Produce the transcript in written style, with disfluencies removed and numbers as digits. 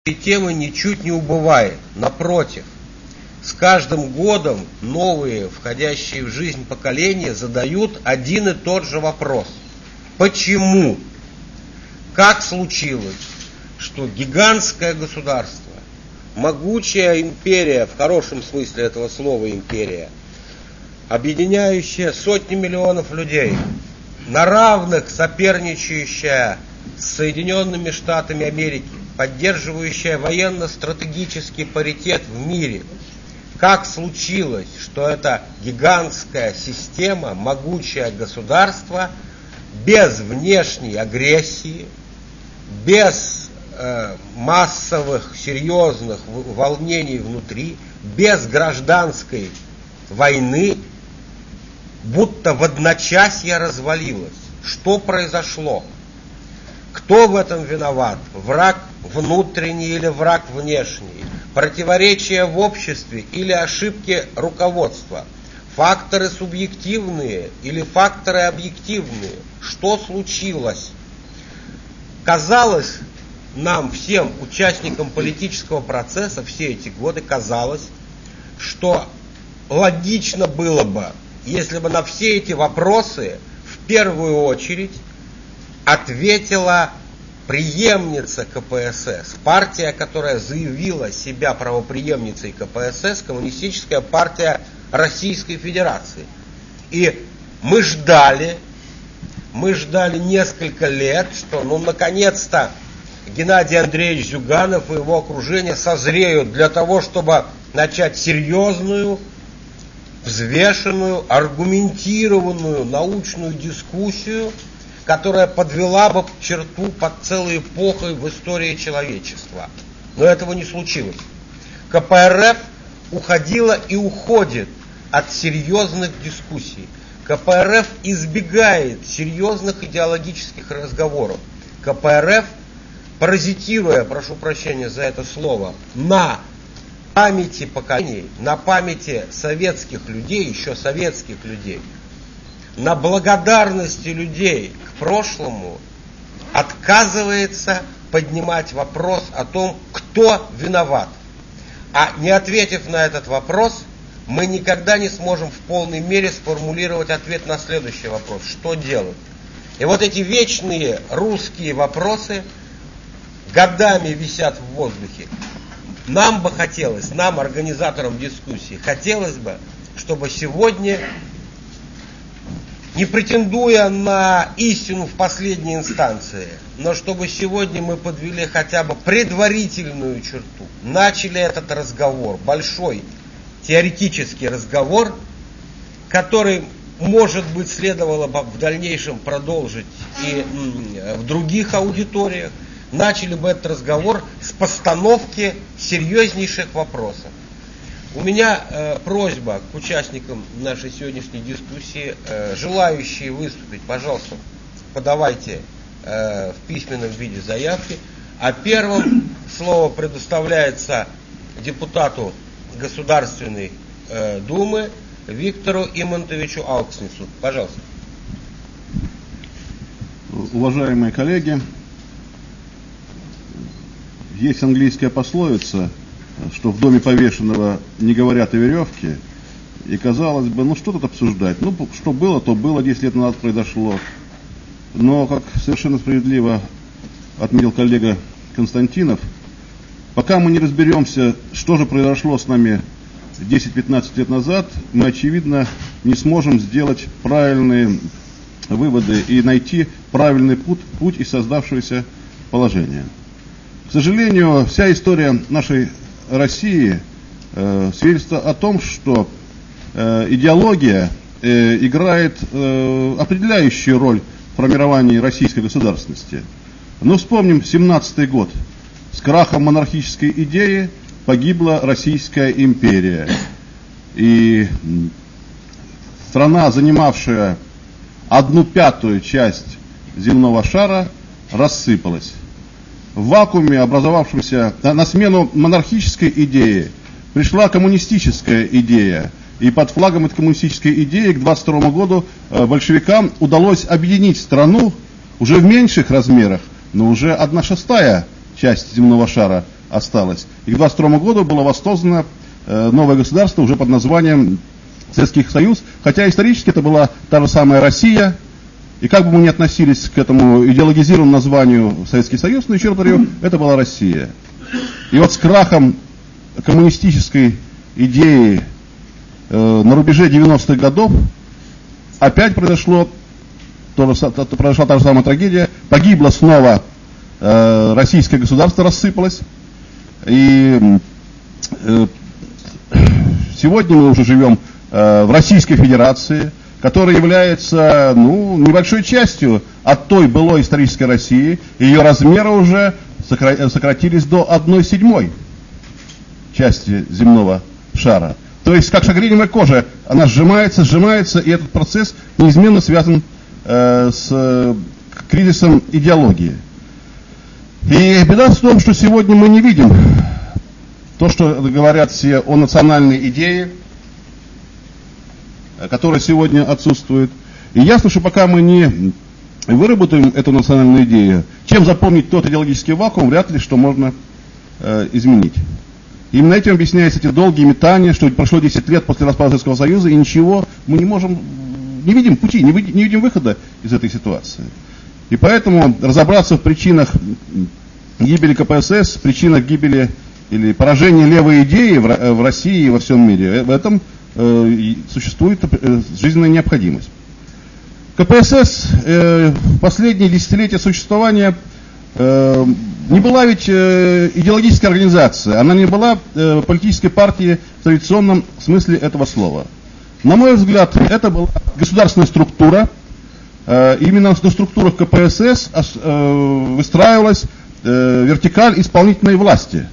темы ничуть не убывает. Напротив, с каждым годом новые, входящие в жизнь поколения задают один и тот же вопрос. Почему? Как случилось, что гигантское государство, могучая империя, в хорошем смысле этого слова империя, объединяющая сотни миллионов людей, на равных соперничающая с Соединенными Штатами Америки, поддерживающая военно-стратегический паритет в мире, как случилось, что эта гигантская система, могучее государство, без внешней агрессии, без массовых серьезных волнений внутри, без гражданской войны, будто в одночасье развалилась. Что произошло? Кто в этом виноват? Враг внутренний или враг внешний? Противоречия в обществе или ошибки руководства? Факторы субъективные или факторы объективные? Что случилось? Казалось нам, всем участникам политического процесса, все эти годы казалось, что логично было бы, если бы на все эти вопросы в первую очередь ответила преемница КПСС, партия, которая заявила себя правопреемницей КПСС, Коммунистическая партия Российской Федерации. И мы ждали несколько лет, что наконец-то Геннадий Андреевич Зюганов и его окружение созреют для того, чтобы начать серьезную, взвешенную, аргументированную научную дискуссию, которая подвела бы черту под целой эпохой в истории человечества. Но этого не случилось. КПРФ уходила и уходит от серьезных дискуссий. КПРФ избегает серьезных идеологических разговоров. КПРФ, паразитируя, прошу прощения за это слово, на памяти поколений, на памяти советских людей, еще советских людей, на благодарности людей к прошлому, отказывается поднимать вопрос о том, кто виноват. А не ответив на этот вопрос, мы никогда не сможем в полной мере сформулировать ответ на следующий вопрос: что делать? И вот эти вечные русские вопросы годами висят в воздухе. Нам бы хотелось, нам, организаторам дискуссии, хотелось бы, чтобы сегодня, не претендуя на истину в последней инстанции, но чтобы сегодня мы подвели хотя бы предварительную черту, начали этот разговор, большой теоретический разговор, который, может быть, следовало бы в дальнейшем продолжить и в других аудиториях, начали бы этот разговор с постановки серьезнейших вопросов. У меня просьба к участникам нашей сегодняшней дискуссии, желающие выступить, пожалуйста, подавайте в письменном виде заявки. А первым слово предоставляется депутату Государственной Думы Виктору Имонтовичу Алкснису. Пожалуйста. Уважаемые коллеги, есть английская пословица, что в доме повешенного не говорят о веревке. И казалось бы, что тут обсуждать? Что было, то было, 10 лет назад произошло. Но, как совершенно справедливо отметил коллега Константинов, пока мы не разберемся, что же произошло с нами 10-15 лет назад, мы, очевидно, не сможем сделать правильные выводы и найти правильный путь из создавшегося положения. К сожалению, вся история нашей России свидетельствует о том, что идеология играет определяющую роль в формировании российской государственности. Вспомним 17-й год. С крахом монархической идеи погибла Российская империя. И страна, занимавшая 1/5 часть земного шара, рассыпалась. В вакууме, образовавшемся на смену монархической идее, пришла коммунистическая идея. И под флагом этой коммунистической идеи к 22 году большевикам удалось объединить страну уже в меньших размерах, но уже 1/6 часть земного шара осталось. И к 22 году было воссоздано новое государство уже под названием Советский Союз, хотя исторически это была та же самая Россия, и как бы мы ни относились к этому идеологизированному названию Советский Союз, но еще раз говорю, это была Россия. И вот с крахом коммунистической идеи на рубеже 90-х годов опять произошла та же самая трагедия, погибло снова российское государство, рассыпалось, и сегодня мы уже живем в Российской Федерации, которая является небольшой частью от той былой исторической России. Ее размеры уже сократились до 1/7 части земного шара. То есть, как шагреневая кожа, она сжимается, и этот процесс неизменно связан с кризисом идеологии. И беда в том, что сегодня мы не видим то, что говорят все о национальной идее, которая сегодня отсутствует. И ясно, что пока мы не выработаем эту национальную идею, чем заполнить тот идеологический вакуум, вряд ли что можно изменить. Именно этим объясняются эти долгие метания, что прошло 10 лет после распада Советского Союза, и ничего мы не видим пути, не видим выхода из этой ситуации. И поэтому разобраться в причинах гибели КПСС, причинах гибели или поражения левой идеи в России и во всем мире, в этом существует жизненная необходимость. КПСС в последние десятилетия существования не была ведь идеологической организацией, она не была политической партией в традиционном смысле этого слова. На мой взгляд, это была государственная структура. Именно на структурах КПСС выстраивалась вертикаль исполнительной власти.